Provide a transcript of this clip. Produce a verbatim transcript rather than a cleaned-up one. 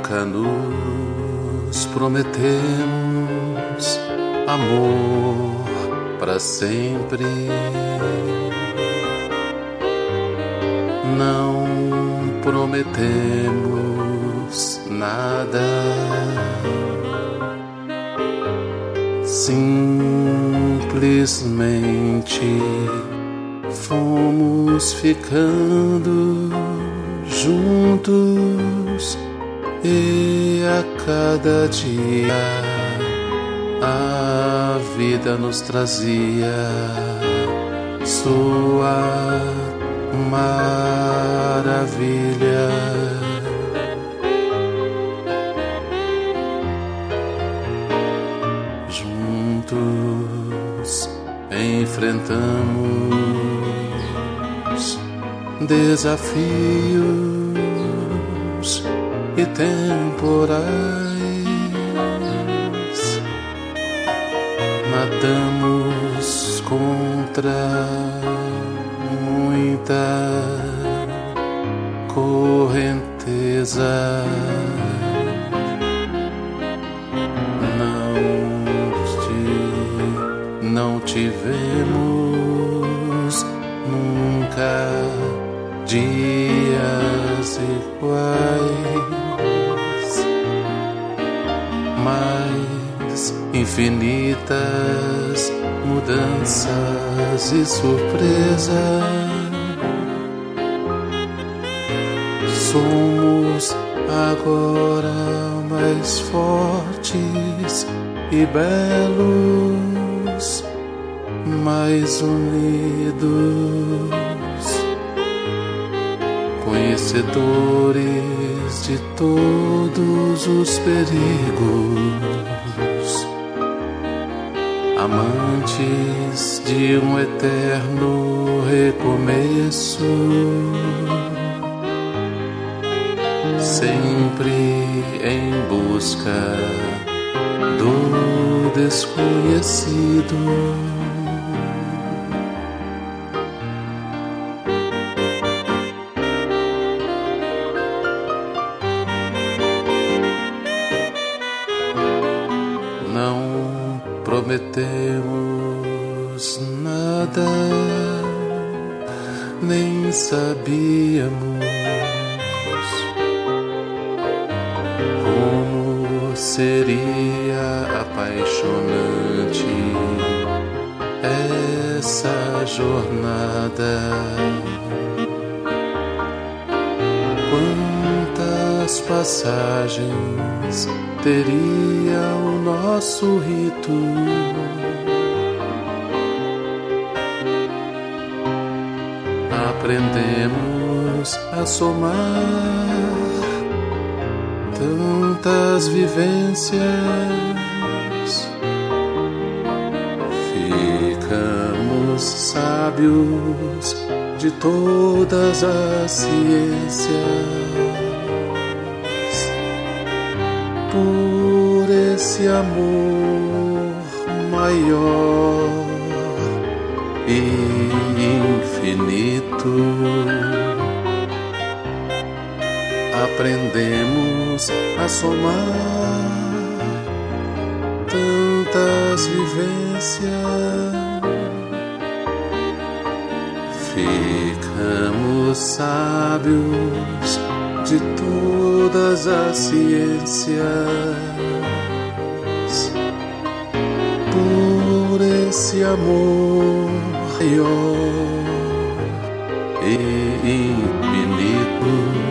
nunca nos prometemos amor para sempre. Não prometemos nada, simplesmente fomos ficando juntos e a cada dia a vida nos trazia sua maravilha. Juntos enfrentamos desafios e temporais, nadamos contra muita correnteza. Não, não tivemos nunca dias iguais, mas infinitas mudanças e surpresas. Somos agora mais fortes e belos, mais unidos, conhecedores de todos os perigos, amantes de um eterno recomeço, sempre em busca do desconhecido. Não prometemos nada, nem sabíamos como seria apaixonante essa jornada. Quantas passagens teria o nosso rito? Aprendemos a somar tantas vivências, ficamos sábios de todas as ciências. Por esse amor maior e infinito, aprendemos a somar tantas vivências, ficamos sábios de todas as ciências. Por esse amor maior e infinito,